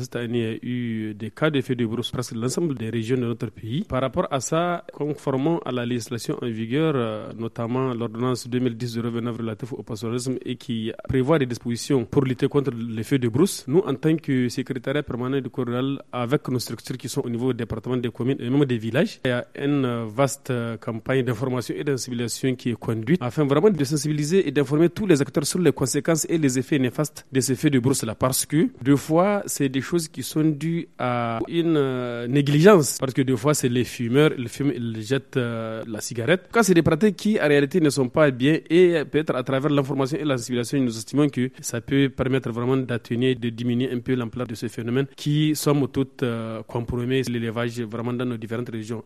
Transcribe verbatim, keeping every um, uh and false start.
cette année, il y a eu des cas de feux de brousse presque l'ensemble des régions de notre pays. Par rapport à ça, conformément à la législation en vigueur, euh, notamment l'ordonnance deux mille dix zéro vingt-neuf relative au pastoralisme et qui prévoit des dispositions pour lutter contre les feux de brousse, nous, en tant que secrétariat permanent du corps rural, avec nos structures qui sont au niveau du département, des communes et même des villages, il y a une vaste campagne d'information et de sensibilisation qui est conduite afin vraiment de sensibiliser et d'informer tous les acteurs sur les conséquences et les effets néfastes de ces feux de brousse là, parce que deux fois c'est des choses qui sont dues à une euh, négligence, parce que deux fois c'est les fumeurs, ils fument, ils jettent euh, la cigarette. Quand c'est des pratiques qui en réalité ne sont pas bien, et peut-être à travers l'information et la sensibilisation, nous estimons que ça peut permettre vraiment d'atténuer, de diminuer un peu l'ampleur de ce phénomène qui somme toute euh, compromet l'élevage vraiment dans nos différentes régions.